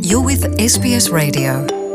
You're with SBS Radio.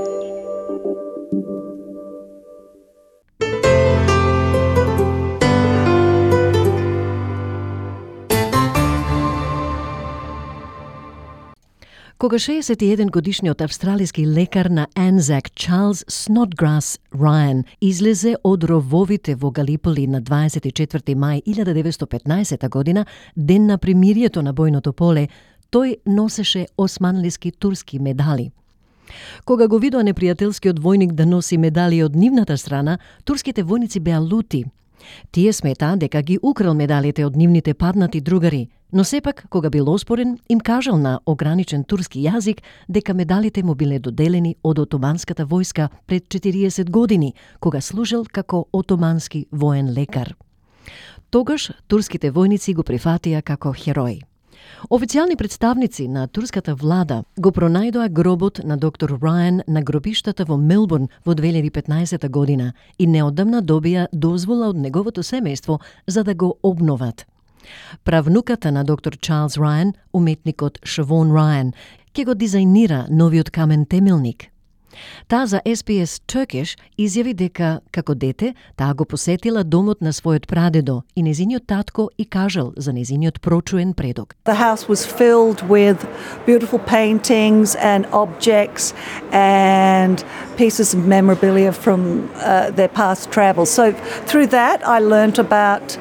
Кога 61-годишниот австралиски лекар на Анзак Чарлс Snodgrass Ryan излезе од рововите во Галиполи на 24 мај 1915 година, ден на примирието на бојното поле, тој носеше османлиски турски медали. Кога го видоа непријателскиот војник да носи медали од нивната страна, турските војници беа лути. Тие смета дека ги украл медалите од нивните паднати другари, но сепак, кога бил оспорен, им кажал на ограничен турски јазик дека медалите му биле доделени од отоманската војска пред 40 години, кога служел како отомански воен лекар. Тогаш турските војници го прифатија како херој. Официјални представници на турската влада го пронајдоа гробот на доктор Рајан на гробиштата во Мелбурн во 2015 година и неодамна добија дозвола од неговото семејство за да го обноват. Правнуката на доктор Чарлс Рајан, уметникот Siobhan Ryan, ќе го дизајнира новиот камен темелник. Таа за SBS Turkish изјави дека, како дете, таа го посетила домот на својот прадедо и незиниот татко и кажал за незиниот прочуен предок. The house was filled with beautiful paintings and objects and pieces of memorabilia from their past travels. So through that I learnt about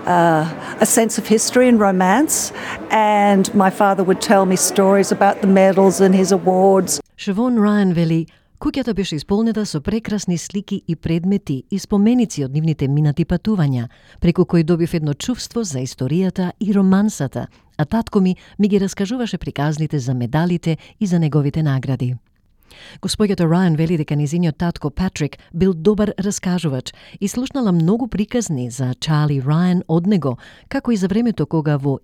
a sense of history and romance, and my father would tell me stories about the medals and his awards. Siobhan Ryan вели, куќата беше исполнета со прекрасни слики и предмети и споменици од нивните минати патувања, преку кои добив едно чувство за историјата и романсата, а татко ми ги раскажуваше приказните за медалите и за неговите награди. Господјата Рајан вели дека незиниот татко Патрик бил добар раскажувач и слушнала многу приказни за Чарли Рајан од него, како и за времето кога во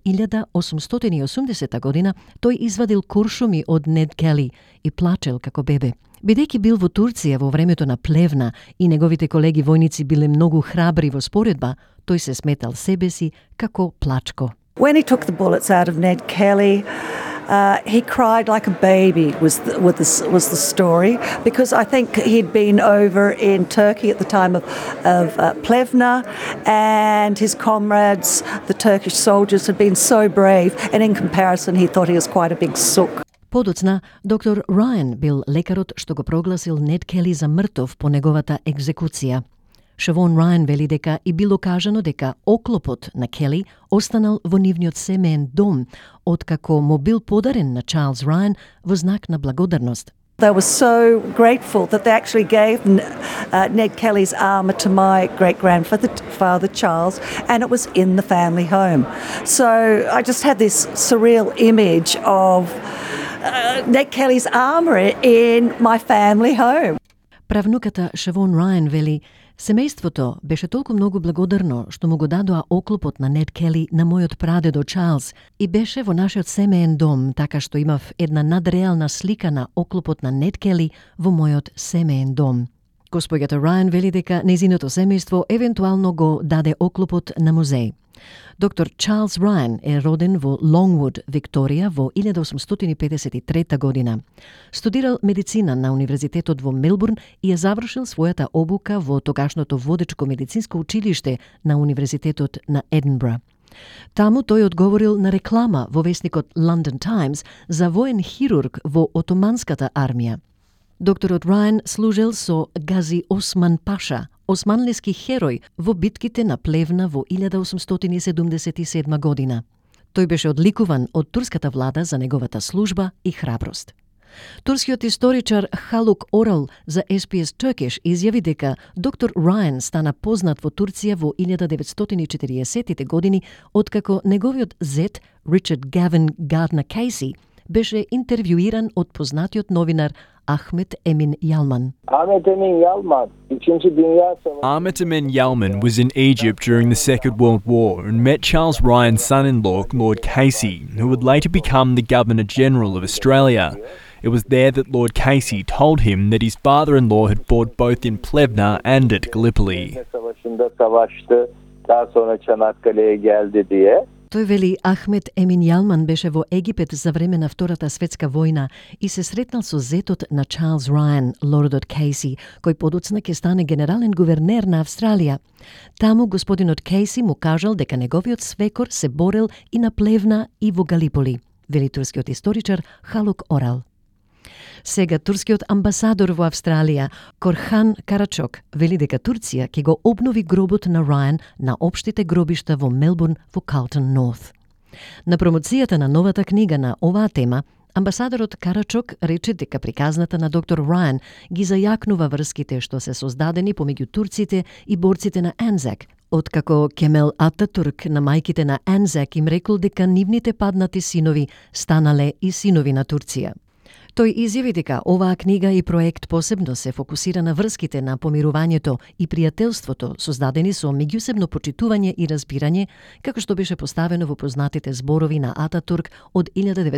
1880 година тој извадил куршуми од Нед Кели и плачел како бебе. Бидејќи бил во Турција во времето на Плевна и неговите колеги војници биле многу храбри во споредба, тој се сметал себе си како плачко. When he took the bullets out of Ned Kelly, he cried like a baby was the story, because I think he'd been over in Turkey at the time of Plevna, and his comrades, the Turkish soldiers, had been so brave, and in comparison he thought he was quite a big sook. Подоцна, доктор Рајан бил лекарот што го прогласил Нед Кели за мртов по неговата екзекуција. Siobhan Ryan вели дека и било кажано дека оклопот на Кели останал во нивниот семеен дом, откако му бил подарен на Чарлс Рајан во знак на благодарност. They were so grateful that they actually gave Ned Kelly's armour to my great-grandfather Charles, and it was in the family home. So I just had this surreal image of Ned Kelly's armour in my family home. Правнуката Siobhan Ryan вели, семејството беше толку многу благодарно што му го дадоа оклопот на Нед Кели на мојот прадедо Чарлс и беше во нашиот семеен дом, така што имав една надреална слика на оклопот на Нед Кели во мојот семеен дом. Господјата Рајан вели дека незиното семејство евентуално го даде оклопот на музеј. Доктор Чарлс Рајан е роден во Лонгвуд, Викторија, во 1853 година. Студирал медицина на Универзитетот во Мелбурн и ја завршил својата обука во тогашното водечко медицинско училиште на Универзитетот на Единбра. Таму тој одговорил на реклама во весникот London Times за воен хирург во отоманската армија. Докторот Рајан служел со Гази Осман Паша, османлиски херој во битките на Плевна во 1877 година. Тој беше одликуван од турската влада за неговата служба и храброст. Турскиот историчар Халук Орал за SBS Turkish изјави дека доктор Рајан стана познат во Турција во 1940 години, откако неговиот зет, Ричард Гавин Гарднер Кейси, беше интервјуиран од познатиот новинар Ahmet Emin Yalman. Ahmet Emin Yalman was in Egypt during the Second World War and met Charles Ryan's son-in-law, Lord Casey, who would later become the Governor-General of Australia. It was there that Lord Casey told him that his father-in-law had fought both in Plevna and at Gallipoli. Тој вели Ахмед Емин Јалман беше во Египет за време на Втората светска војна и се сретнал со зетот на Чарлс Рајан, лордот Кейси, кој подоцна ќе стане генерален гувернер на Австралија. Таму господинот Кейси му кажал дека неговиот свекор се борел и на Плевна и во Галиполи, вели турскиот историчар Халук Орал. Сега турскиот амбасадор во Австралија, Корхан Карачок, вели дека Турција ќе го обнови гробот на Рајан на општите гробишта во Мелбурн во Калтон Норth. На промоцијата на новата книга на оваа тема, амбасадорот Карачок рече дека приказната на доктор Рајан ги зајакнува врските што се создадени помеѓу турците и борците на Анзак, откако Кемел Ататурк на мајките на Анзак им рекол дека нивните паднати синови станале и синови на Турција. Тој изјави дека оваа книга и проект посебно се фокусира на врските на помирувањето и пријателството создадени со меѓусебно почитување и разбирање, како што беше поставено во познатите зборови на Ататурк од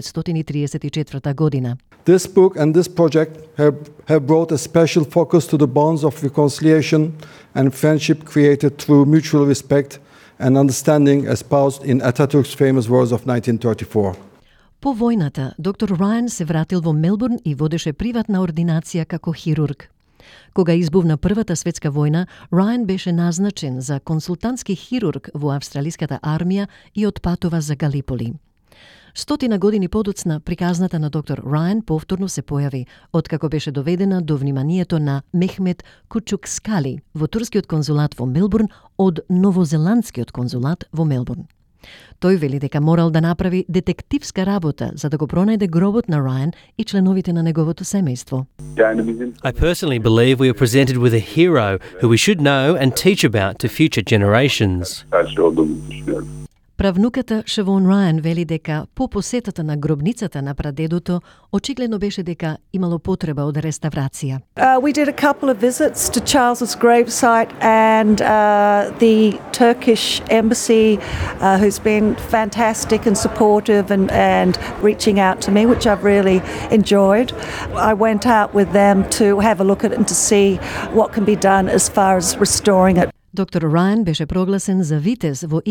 1934 година. This book and this project have brought a special focus to the bonds of reconciliation and friendship created through mutual respect and understanding espoused in Ataturk's famous words of 1934. По војната, доктор Рајан се вратил во Мелбурн и водеше приватна ординација како хирург. Кога избувна Првата светска војна, Рајан беше назначен за консултантски хирург во австралиската армија и отпатува за Галиполи. 100 години подоцна, приказната на доктор Рајан повторно се појави, откако беше доведена до вниманието на Мехмет Кучукскали во турскиот конзулат во Мелбурн од новозеландскиот конзулат во Мелбурн. Тој вели дека морал да направи детективска работа за да го пронајде гробот на Рајан и членовите на неговото семејство. I personally believe we are presented with a hero who we should know and teach about to future generations. Правнуката Шевон Рајан вели дека по посетата на гробницата на прадедото очигледно беше дека имало потреба од реставрација. We did a couple of visits to Charles's gravesite and the Turkish embassy, who's been fantastic and supportive and reaching out to me, which I've really enjoyed. I went out with them to have a look at it and to see what can be done as far as restoring it. Доктор Рајан беше прогласен за витез во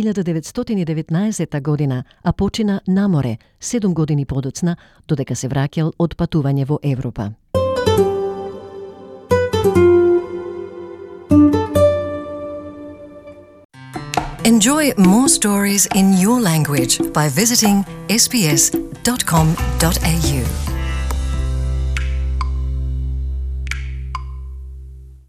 1919 година, а почина на море 7 години подоцна, додека се враќал од патување во Европа. Enjoy more stories in your language by visiting sbs.com.au.